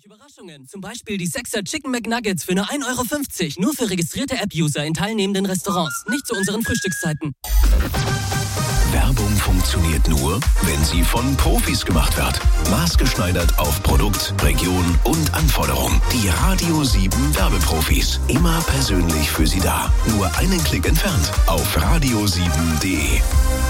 Überraschungen. Zum Beispiel die Sechser Chicken McNuggets für nur 1,50 €. Nur für registrierte App-User in teilnehmenden Restaurants. Nicht zu unseren Frühstückszeiten. Werbung funktioniert nur, wenn sie von Profis gemacht wird. Maßgeschneidert auf Produkt, Region und Anforderung. Die Radio 7 Werbeprofis. Immer persönlich für Sie da. Nur einen Klick entfernt. Auf radio7.de.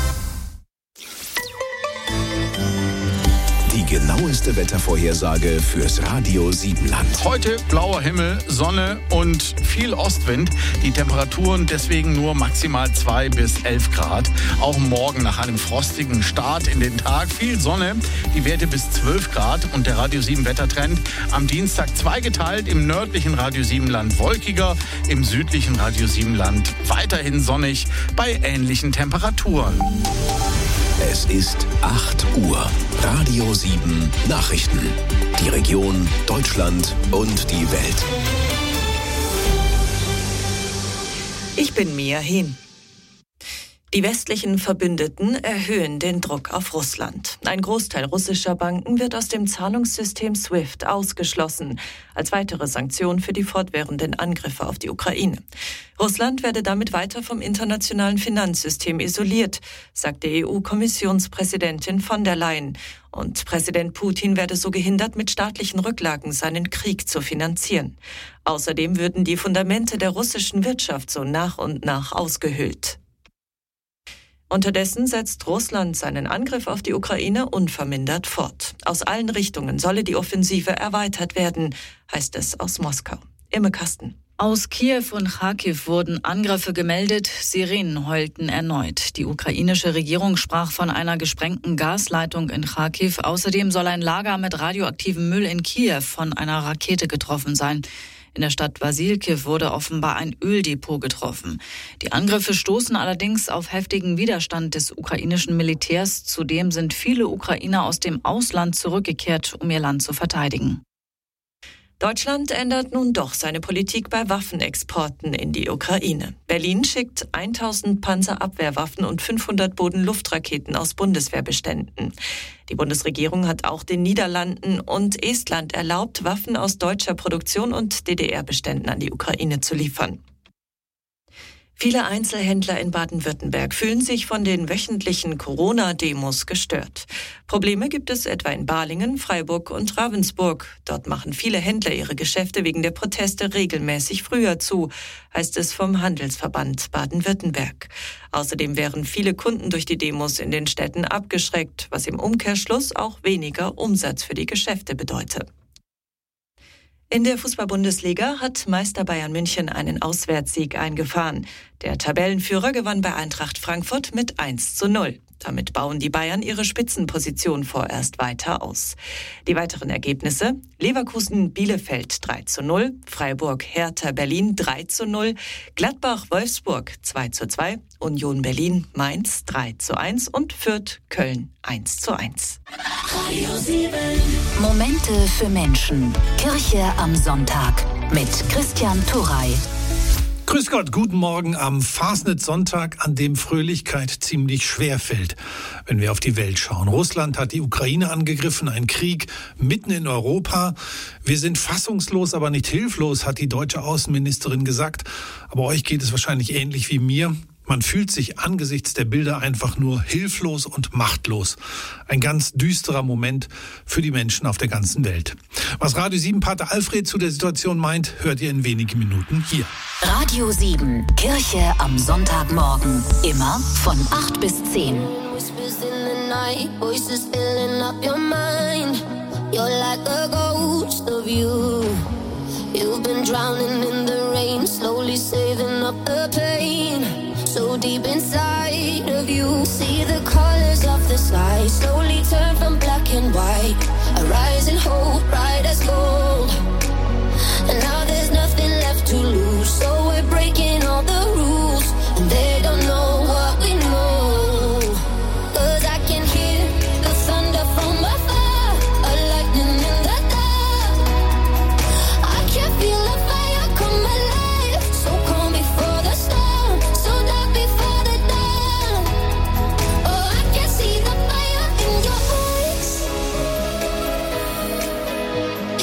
Die genaueste Wettervorhersage fürs Radio 7 Land. Heute blauer Himmel, Sonne und viel Ostwind. Die Temperaturen deswegen nur maximal 2 bis 11 Grad. Auch morgen nach einem frostigen Start in den Tag viel Sonne. Die Werte bis 12 Grad und der Radio 7 Wettertrend. Am Dienstag zweigeteilt, im nördlichen Radio 7 Land wolkiger, im südlichen Radio 7 Land weiterhin sonnig bei ähnlichen Temperaturen. Es ist 8 Uhr. Radio 7 Nachrichten. Die Region, Deutschland und die Welt. Ich bin Mia Hehn. Die westlichen Verbündeten erhöhen den Druck auf Russland. Ein Großteil russischer Banken wird aus dem Zahlungssystem SWIFT ausgeschlossen, als weitere Sanktion für die fortwährenden Angriffe auf die Ukraine. Russland werde damit weiter vom internationalen Finanzsystem isoliert, sagte EU-Kommissionspräsidentin von der Leyen. Und Präsident Putin werde so gehindert, mit staatlichen Rücklagen seinen Krieg zu finanzieren. Außerdem würden die Fundamente der russischen Wirtschaft so nach und nach ausgehöhlt. Unterdessen setzt Russland seinen Angriff auf die Ukraine unvermindert fort. Aus allen Richtungen solle die Offensive erweitert werden, heißt es aus Moskau. Imme Kasten. Aus Kiew und Charkiw wurden Angriffe gemeldet, Sirenen heulten erneut. Die ukrainische Regierung sprach von einer gesprengten Gasleitung in Charkiw. Außerdem soll ein Lager mit radioaktivem Müll in Kiew von einer Rakete getroffen sein. In der Stadt Wasilkiw wurde offenbar ein Öldepot getroffen. Die Angriffe stoßen allerdings auf heftigen Widerstand des ukrainischen Militärs. Zudem sind viele Ukrainer aus dem Ausland zurückgekehrt, um ihr Land zu verteidigen. Deutschland ändert nun doch seine Politik bei Waffenexporten in die Ukraine. Berlin schickt 1000 Panzerabwehrwaffen und 500 Bodenluftraketen aus Bundeswehrbeständen. Die Bundesregierung hat auch den Niederlanden und Estland erlaubt, Waffen aus deutscher Produktion und DDR-Beständen an die Ukraine zu liefern. Viele Einzelhändler in Baden-Württemberg fühlen sich von den wöchentlichen Corona-Demos gestört. Probleme gibt es etwa in Balingen, Freiburg und Ravensburg. Dort machen viele Händler ihre Geschäfte wegen der Proteste regelmäßig früher zu, heißt es vom Handelsverband Baden-Württemberg. Außerdem wären viele Kunden durch die Demos in den Städten abgeschreckt, was im Umkehrschluss auch weniger Umsatz für die Geschäfte bedeute. In der Fußball-Bundesliga hat Meister Bayern München einen Auswärtssieg eingefahren. Der Tabellenführer gewann bei Eintracht Frankfurt mit 1:0. Damit bauen die Bayern ihre Spitzenposition vorerst weiter aus. Die weiteren Ergebnisse: Leverkusen-Bielefeld 3:0, Freiburg-Hertha Berlin 3:0, Gladbach-Wolfsburg 2:2, Union Berlin-Mainz 3:1 und Fürth-Köln 1:1. Momente für Menschen. Kirche am Sonntag mit Christian Turrey. Grüß Gott, guten Morgen am Fasnet-Sonntag, an dem Fröhlichkeit ziemlich schwer fällt, wenn wir auf die Welt schauen. Russland hat die Ukraine angegriffen, ein Krieg mitten in Europa. Wir sind fassungslos, aber nicht hilflos, hat die deutsche Außenministerin gesagt. Aber euch geht es wahrscheinlich ähnlich wie mir. Man fühlt sich angesichts der Bilder einfach nur hilflos und machtlos. Ein ganz düsterer Moment für die Menschen auf der ganzen Welt. Was Radio 7 Pater Alfred zu der Situation meint, hört ihr in wenigen Minuten hier. Radio 7, Kirche am Sonntagmorgen. Immer von 8 bis 10. You've been drowning in the rain, slowly saving up the pain. So deep inside of you, see the colors of the sky slowly turn from black and white. A rising hope, bright as gold. And now there's nothing left to lose, so we're breaking all the rules, and they don't know what we know. 'Cause I can hear the thunder from afar, a lightning in the dark. I can feel the fire come alive, so calm before the storm, so dark before the dawn. Oh, I can see the fire in your eyes.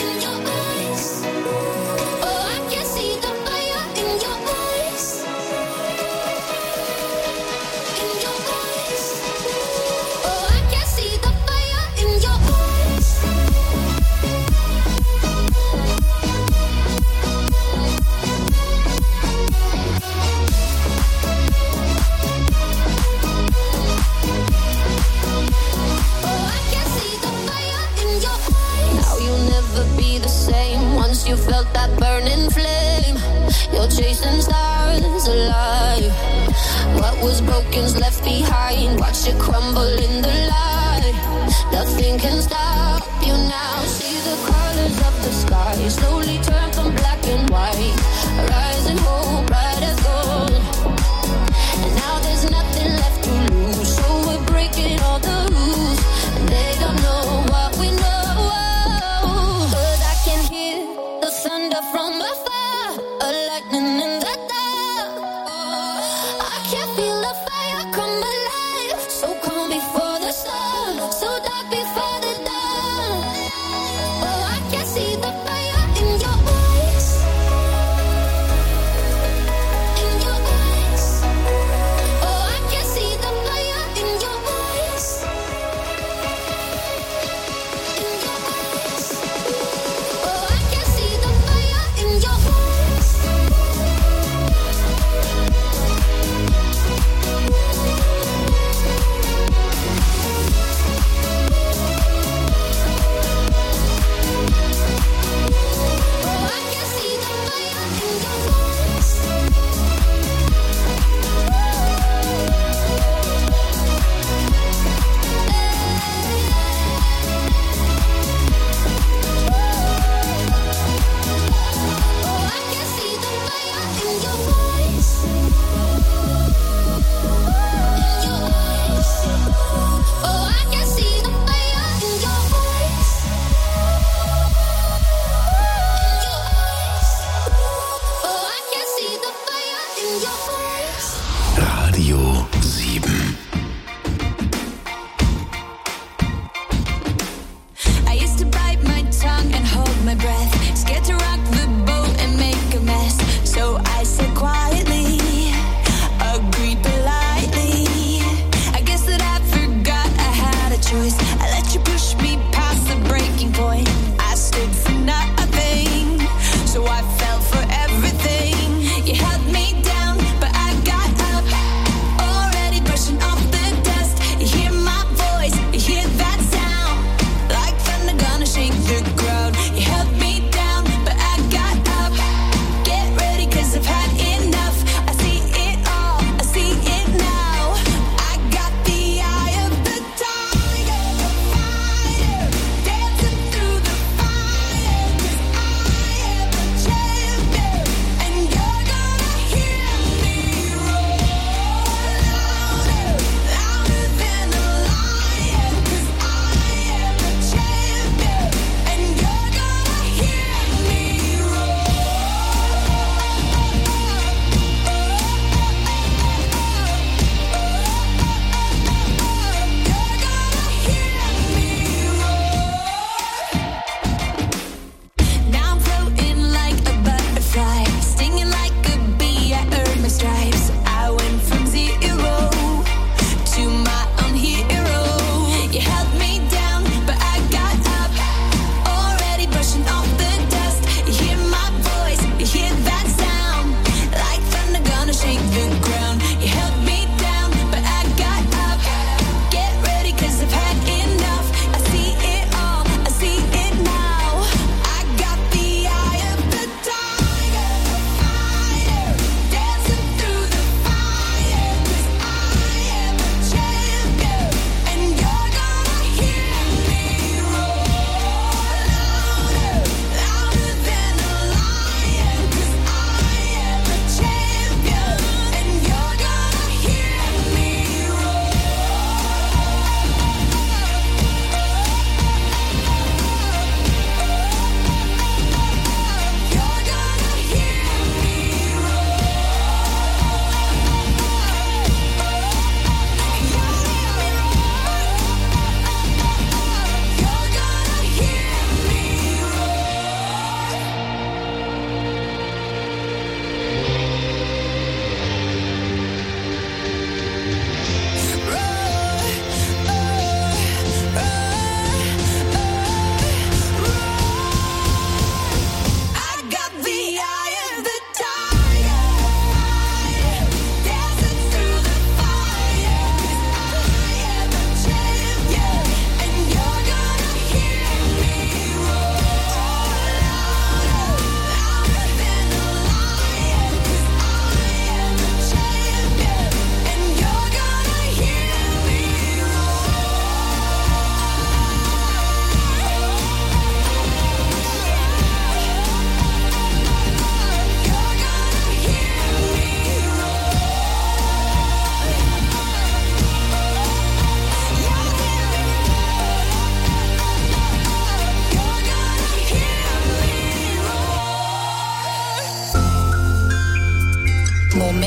You're chasing stars alive. What was broken's left behind. Watch it crumble in the light. Nothing can stop you now. See the colors of the sky slowly turn from black and white. Rising hope, bright as gold. And now there's nothing left to lose. So we're breaking all the rules. And they don't know what we know. But I can hear the thunder from afar. A lightning in the dark. I can feel the fire come alive. So calm before the sun. So dark before the dawn. Oh, I can see the fire in your eyes.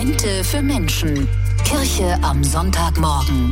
Momente für Menschen. Kirche am Sonntagmorgen.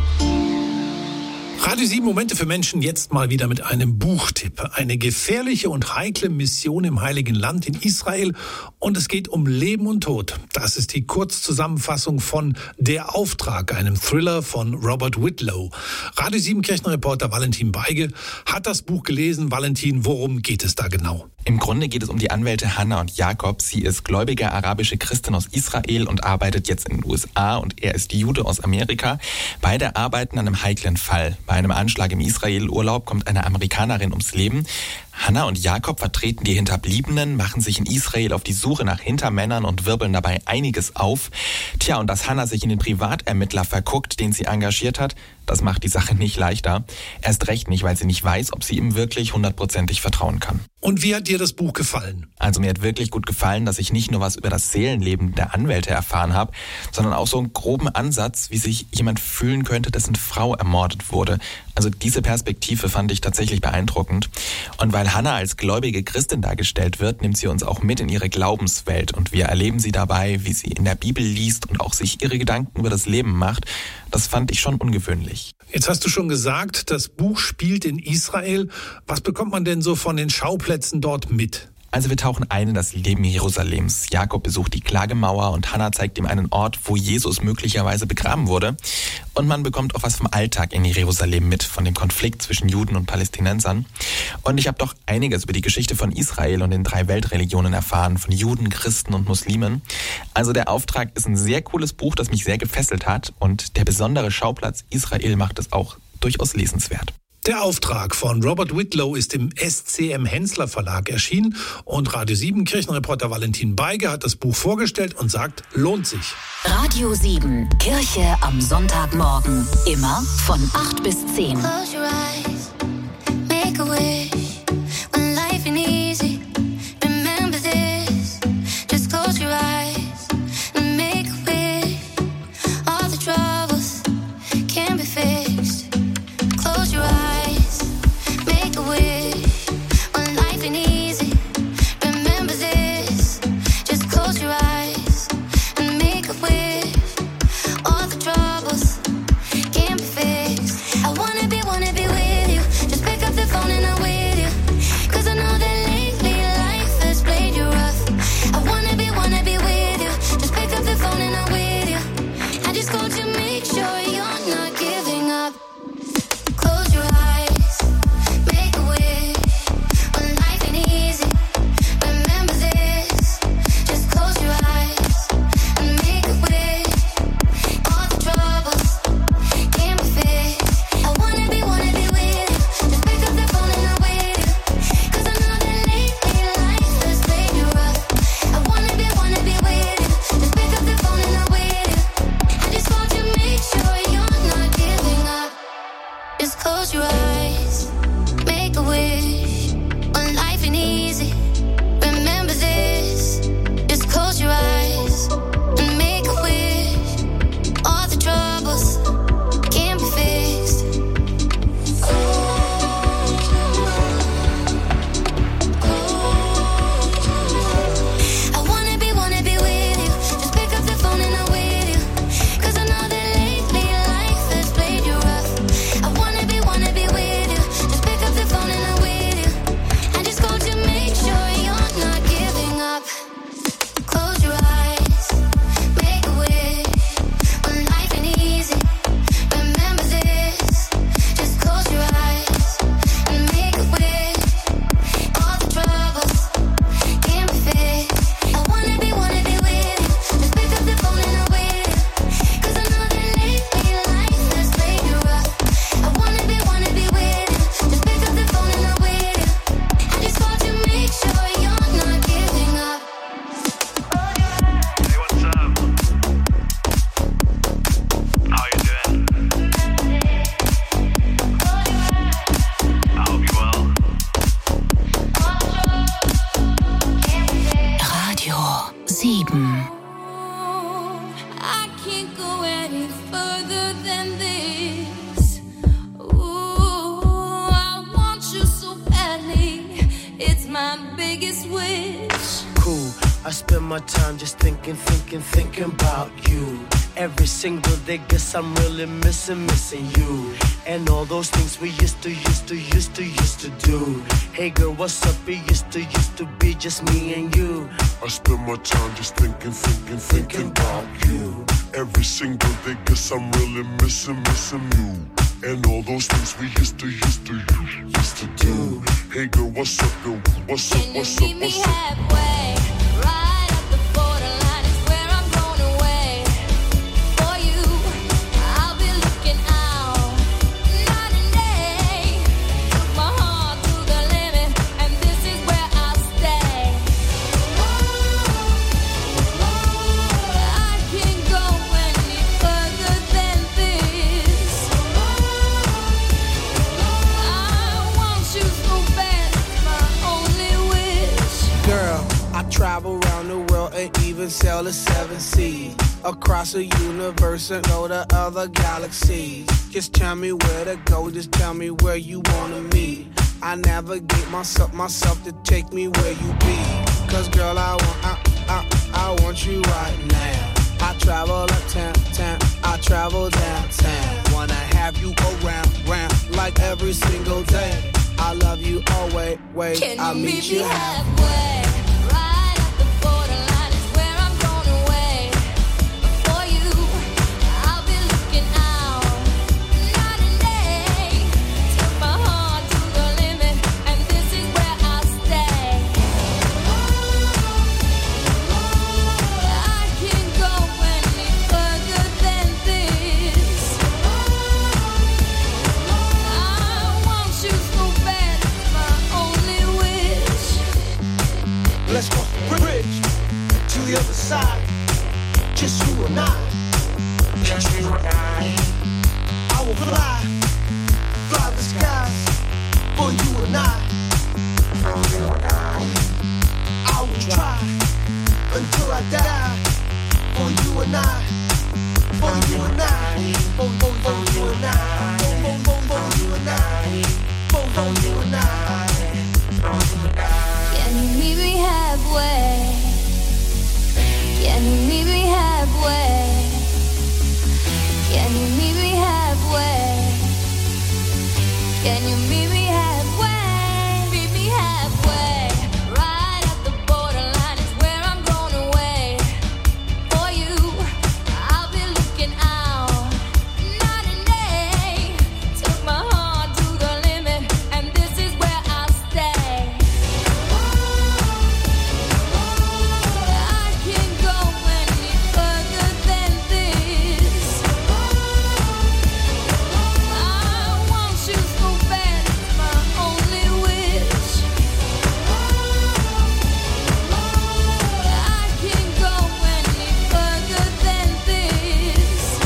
Radio 7 Momente für Menschen, jetzt mal wieder mit einem Buchtipp. Eine gefährliche und heikle Mission im Heiligen Land in Israel und es geht um Leben und Tod. Das ist die Kurzzusammenfassung von Der Auftrag, einem Thriller von Robert Whitlow. Radio 7 Kirchenreporter Valentin Beige hat das Buch gelesen. Valentin, worum geht es da genau? Im Grunde geht es um die Anwälte Hannah und Jakob. Sie ist gläubige arabische Christin aus Israel und arbeitet jetzt in den USA und er ist Jude aus Amerika. Beide arbeiten an einem heiklen Fall. Bei einem Anschlag im Israel-Urlaub kommt eine Amerikanerin ums Leben. Hannah und Jakob vertreten die Hinterbliebenen, machen sich in Israel auf die Suche nach Hintermännern und wirbeln dabei einiges auf. Tja, und dass Hannah sich in den Privatermittler verguckt, den sie engagiert hat, das macht die Sache nicht leichter. Erst recht nicht, weil sie nicht weiß, ob sie ihm wirklich 100%ig vertrauen kann. Und wie hat dir das Buch gefallen? Also mir hat wirklich gut gefallen, dass ich nicht nur was über das Seelenleben der Anwälte erfahren habe, sondern auch so einen groben Ansatz, wie sich jemand fühlen könnte, dessen Frau ermordet wurde. Also diese Perspektive fand ich tatsächlich beeindruckend. Und weil Hannah als gläubige Christin dargestellt wird, nimmt sie uns auch mit in ihre Glaubenswelt. Und wir erleben sie dabei, wie sie in der Bibel liest und auch sich ihre Gedanken über das Leben macht. Das fand ich schon ungewöhnlich. Jetzt hast du schon gesagt, das Buch spielt in Israel. Was bekommt man denn so von den Schauplätzen dort mit? Also wir tauchen ein in das Leben Jerusalems. Jakob besucht die Klagemauer und Hannah zeigt ihm einen Ort, wo Jesus möglicherweise begraben wurde. Und man bekommt auch was vom Alltag in Jerusalem mit, von dem Konflikt zwischen Juden und Palästinensern. Und ich habe doch einiges über die Geschichte von Israel und den 3 Weltreligionen erfahren, von Juden, Christen und Muslimen. Also der Auftrag ist ein sehr cooles Buch, das mich sehr gefesselt hat. Und der besondere Schauplatz Israel macht es auch durchaus lesenswert. Der Auftrag von Robert Whitlow ist im SCM Hensler Verlag erschienen und Radio 7 Kirchenreporter Valentin Beige hat das Buch vorgestellt und sagt, lohnt sich. Radio 7, Kirche am Sonntagmorgen. Immer von 8 bis 10. Close your eyes, make a wish. When life ain't easy, remember this. Just close your eyes and make a wish. All the troubles can be fixed. Close your eyes, make a wish. When life ain't easy, remember this. Just close your eyes and make a wish. All the troubles can be fixed. I wanna be with you. Just pick up the phone and I'm with you. 'Cause I know that lately life has played you rough. I wanna be with you. Just pick up the phone and I'm with you. I just called to make sure you're not giving up. Close your eyes, make a wish. When life ain't easy, remember this. Just close your eyes and make a wish. All the troubles can be fixed. I wanna be with you. Just pick up the phone and I'm with you. 'Cause I know that lately life has played you rough. I wanna be with you. Just pick up the phone and I'm with you. I just called to make sure you're not giving up. Just close your eyes, make a wish. When life ain't easy, remember this. Just close your eyes and make a wish. All the troubles can be fixed. I wanna be with you. Just pick up the phone and I'm with you. 'Cause I know that lately life has played you rough. I wanna be with you. Just pick up the phone and I'm with you. I just called to make sure you're not giving up. Close your eyes, make a wish. When life ain't easy, remember this. Just close your eyes and make a wish. All the troubles can be fixed. I wanna be with you. Just pick up the phone and I'm with you. 'Cause I know that lately life has played you rough. I wanna be with you. Just pick up the phone and I'm with you. I just called to make sure you're not giving up. Hey, what's up? How you doing? I hope you're well. Radio 7. I can't go any further than this. Ooh, I want you so badly. It's my biggest wish. Cool. I spend my time just thinking about you. Every single day, guess I'm really missing you. And all those things we used to do. Hey girl, what's up? It used to be just me and you. I spend my time just thinking about you. Every single day, guess I'm really missing you. And all those things we used to do. Hey girl, what's up, girl? What's up, what's up, Can you meet me halfway? Right at the borderline is where I'm going away. For you, I'll be looking out night and day. Took my heart to the limit, and this is where I'll stay. I can't go any further than this. I want you so bad, it's my only wish. Girl, I travel around the world and even sail the 7 seas. Across the universe and go to other galaxies. Just tell me where to go, just tell me where you wanna meet. I navigate myself to take me where you be. Cause girl, I want you right now. I travel uptown, I travel downtown. Wanna have you around like every single day. I love you always, Can I'll you meet meet you me halfway. halfway? Right at the borderline is where I'm going away. For you, I'll be looking out night and day. Took my heart to the limit, and this is where I'll stay. I can't go any further than this. I want you so bad, it's my only wish. Let's cross the bridge to the other side. Just you and I. Just you and I will fly the skies for you and I. I will try until I die for you and I. For you and I. For you and I. For you and I. For you and I. Can you meet me halfway? Can you meet me halfway? Can you meet me halfway? Can you meet me halfway? Meet me halfway. Right at the borderline is where I'm going away. For you, I'll be looking out night and day. Took my heart to the limit, and this is where I'll stay. I can't go any further than this. I want you so bad, it's my only wish. I can't go any further than this.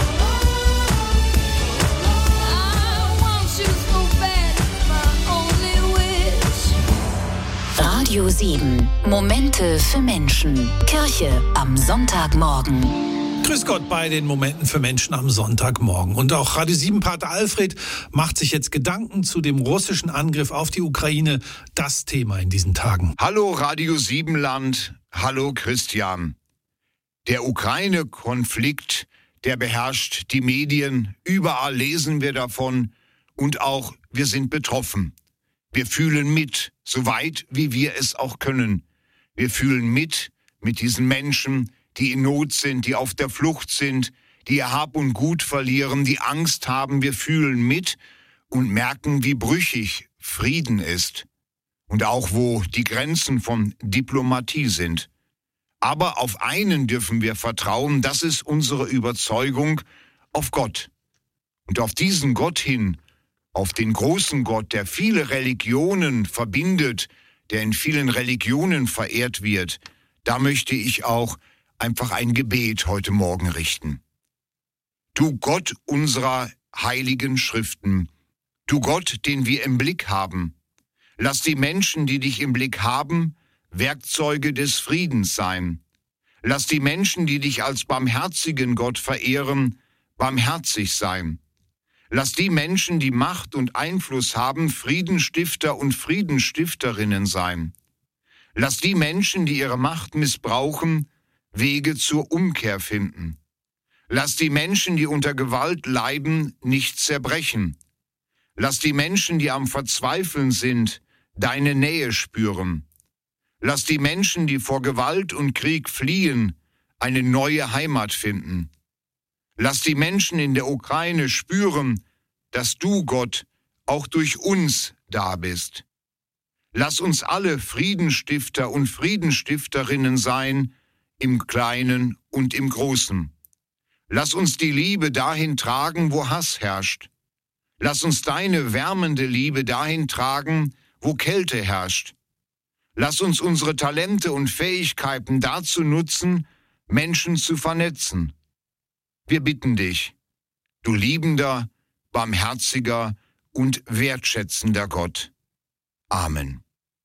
I want you so bad, it's my only wish. Radio 7. Momente für Menschen. Kirche am Sonntagmorgen. Grüß Gott bei den Momenten für Menschen am Sonntagmorgen. Und auch Radio 7 Pater Alfred macht sich jetzt Gedanken zu dem russischen Angriff auf die Ukraine. Das Thema in diesen Tagen. Hallo Radio 7 Land, hallo Christian. Der Ukraine-Konflikt, der beherrscht die Medien. Überall lesen wir davon und auch wir sind betroffen. Wir fühlen mit, so weit wie wir es auch können. Wir fühlen mit diesen Menschen, die in Not sind, die auf der Flucht sind, die ihr Hab und Gut verlieren, die Angst haben. Wir fühlen mit und merken, wie brüchig Frieden ist und auch wo die Grenzen von Diplomatie sind. Aber auf einen dürfen wir vertrauen, das ist unsere Überzeugung, auf Gott. Und auf diesen Gott hin, auf den großen Gott, der viele Religionen verbindet, der in vielen Religionen verehrt wird, da möchte ich auch einfach ein Gebet heute Morgen richten. Du Gott unserer heiligen Schriften, du Gott, den wir im Blick haben, lass die Menschen, die dich im Blick haben, Werkzeuge des Friedens sein. Lass die Menschen, die dich als barmherzigen Gott verehren, barmherzig sein. Lass die Menschen, die Macht und Einfluss haben, Friedensstifter und Friedensstifterinnen sein. Lass die Menschen, die ihre Macht missbrauchen, Wege zur Umkehr finden. Lass die Menschen, die unter Gewalt leiden, nicht zerbrechen. Lass die Menschen, die am Verzweifeln sind, deine Nähe spüren. Lass die Menschen, die vor Gewalt und Krieg fliehen, eine neue Heimat finden. Lass die Menschen in der Ukraine spüren, dass du, Gott, auch durch uns da bist. Lass uns alle Friedensstifter und Friedensstifterinnen sein, im Kleinen und im Großen. Lass uns die Liebe dahin tragen, wo Hass herrscht. Lass uns deine wärmende Liebe dahin tragen, wo Kälte herrscht. Lass uns unsere Talente und Fähigkeiten dazu nutzen, Menschen zu vernetzen. Wir bitten dich, du liebender, barmherziger und wertschätzender Gott. Amen.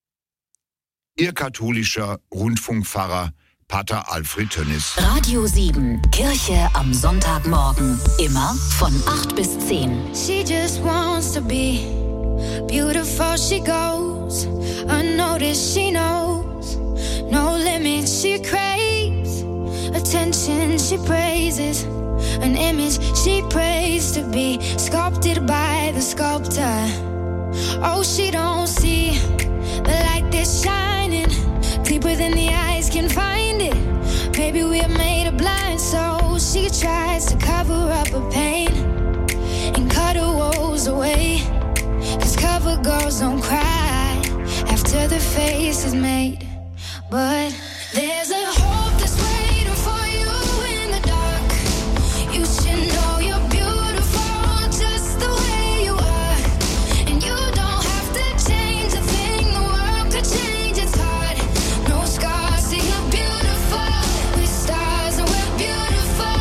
Ihr katholischer Rundfunkpfarrer Pater Alfred Tönnis. Radio 7, Kirche am Sonntagmorgen. Immer von 8 bis 10. She just wants to be beautiful, she goes unnoticed, she knows no limits, she craves attention, she praises an image she prays to be sculpted by the sculptor. Oh, she don't see the light that's shining deeper than the eyes can find it. Maybe we're made of blind, so she tries to cover up her pain and cut her woes away. 'Cause cover girls don't cry after the face is made. But there's a hope that's waiting for you in the dark. You should know you're beautiful just the way you are. And you don't have to change a thing, the world could change, it's hard. No scars, see you're beautiful. With stars and we're beautiful.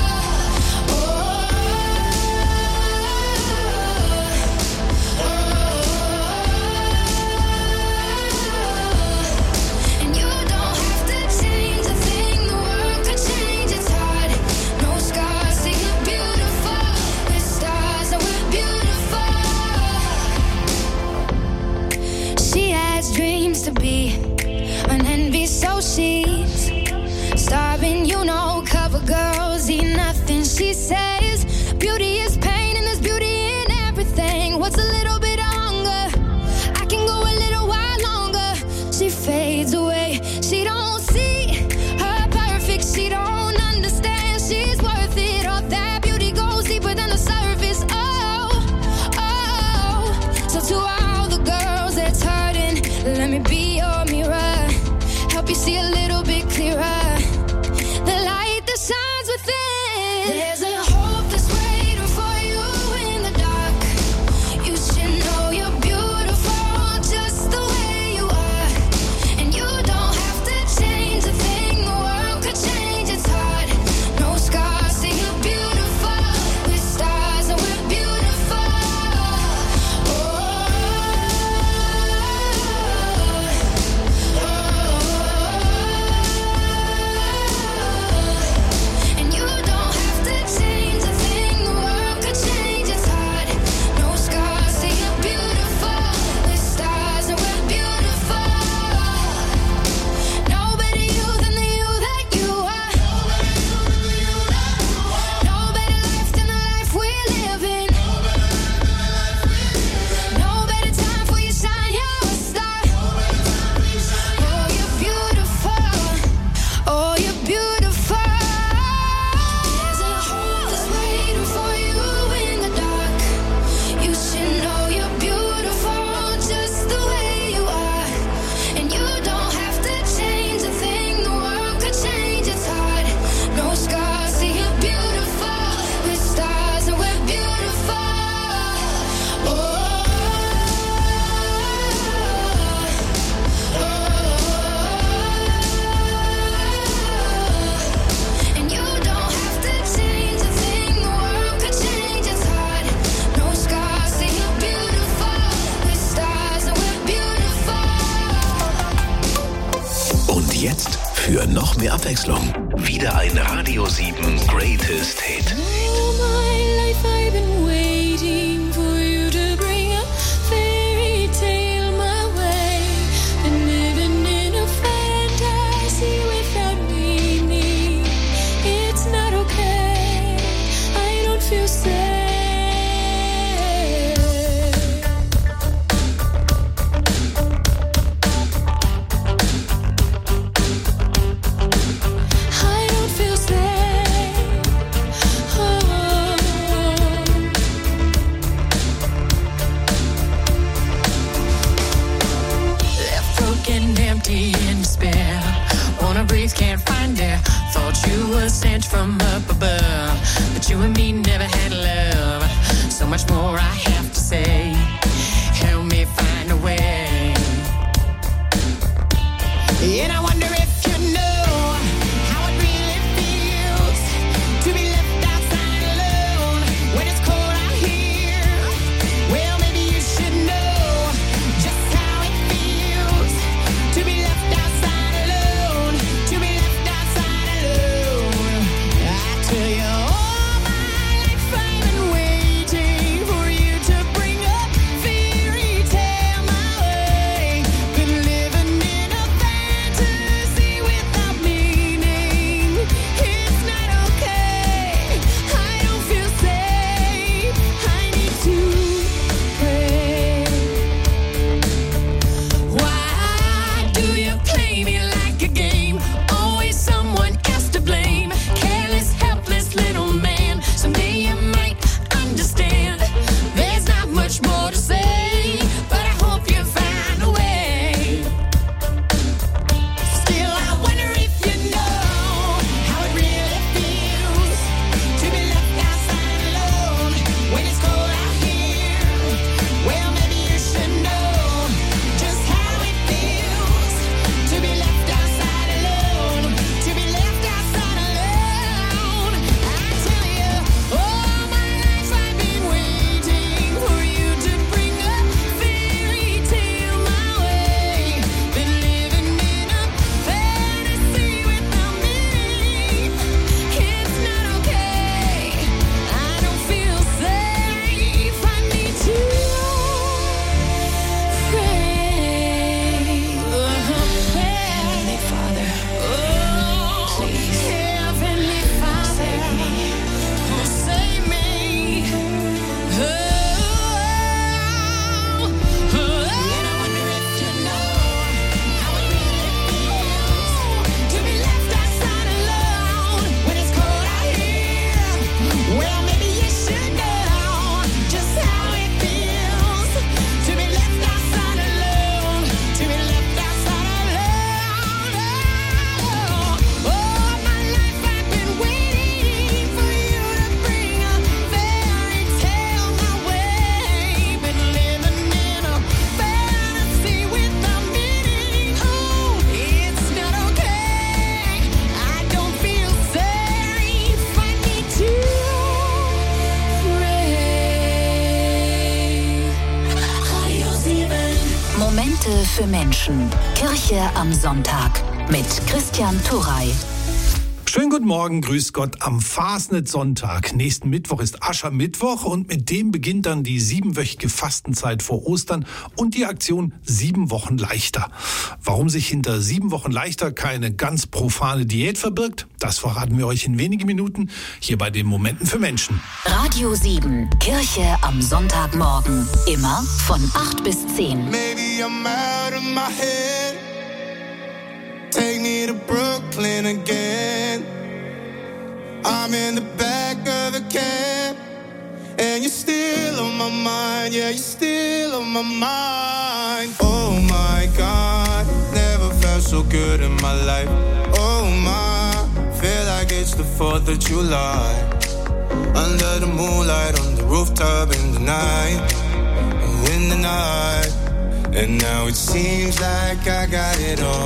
And you don't have to change a thing, the world could change, it's hard. No scars, see you're beautiful. With stars and we're beautiful. She has dreams to be an envy, so she's starving, you know. Cover girls eat nothing, she says. Beauty is pain and there's beauty in everything. What's a little bit of hunger? I can go a little while longer. She fades away, she don't see her perfect, she don't understand she's worth it. All that beauty goes deeper than the surface. Oh, oh. So to all the girls that's hurting, let me be your mirror, help you see a little bit clearer. The light that shines within. There's a hope that's waiting for you in the dark. You should know you're beautiful just the way you are. And you don't have to change a thing, the world could change, it's hard. No scars, see you're beautiful. With stars and we're beautiful. And you don't have to change a thing, the world could change, it's hard. No scars, see you're beautiful. With stars and we're beautiful. No better you than the you that you are. No better life than the life we're living. No better time for you shine, you're a star. Oh, you're beautiful. Oh, you're beautiful. There's a hope that's waiting for you in the dark. You should know you're beautiful just the way you are. And you don't have to change a thing, the world could change, it's hard. No scars, see you're beautiful. With stars and we're beautiful. And you don't have to change a thing, the world could change, it's hard. No scars, see you're beautiful. With stars and we're beautiful. Und jetzt für noch mehr Abwechslung wieder ein Radio 7 Greatest Hit. All my life I've been waiting for you to bring a fairy tale my way. Been living in a Thought you were sent from up above, but you and me never had love. So much more I have to say. Help me find a way. And I wonder if you know how it really feels to be left outside alone when it's cold out here. Well, maybe you should know just how it feels to be left outside alone, to be left outside alone. I tell you, all my life I've been waiting for you to bring a fairy tale my way. Been living in a fantasy without meaning. It's not okay. I don't feel safe. I need to pray. Why do you play me like a game? Always someone else to blame. Careless, helpless little man. Someday you might understand. There's not much more to say, but I hope you find a way. Still, I wonder if you know how it really feels to be left outside alone when it's cold out here. Well, maybe you should know just how it feels to be left outside alone, to be left outside alone. I tell you, all my life I've been waiting for you to bring a fairy tale my way. Been living in a fantasy without meaning. It's not okay. I don't feel safe. I need to pray. Heavenly Father, please, Heavenly Father, save me. Save me. And I wonder if you know how it really feels to be left outside alone when it's cold out here. Well, maybe you should know just how it feels to be left outside alone, to be left outside alone. All my life I've been waiting for you to bring a fairy tale my way. Been living in a fantasy without meaning. Oh, it's not okay. I don't feel safe. I need to pray. Adios, even. Momente für Menschen. Kirche am Sonntag mit Christian Turrey. Schönen guten Morgen, grüß Gott am Fasnet-Sonntag. Nächsten Mittwoch ist Aschermittwoch und mit dem beginnt dann die 7-wöchige Fastenzeit vor Ostern und die Aktion 7 Wochen leichter. Warum sich hinter 7 Wochen leichter keine ganz profane Diät verbirgt, das verraten wir euch in wenigen Minuten hier bei den Momenten für Menschen. Radio 7, Kirche am Sonntagmorgen. Immer von 8 bis 10. Maybe I'm out of my head. Take me to Brooklyn again. I'm in the back of the cab, and you're still on my mind. Yeah, you're still on my mind. Oh my God, never felt so good in my life. Oh my, feel like it's the 4th of July. Under the moonlight, on the rooftop in the night. In the night. And now it seems like I got it all.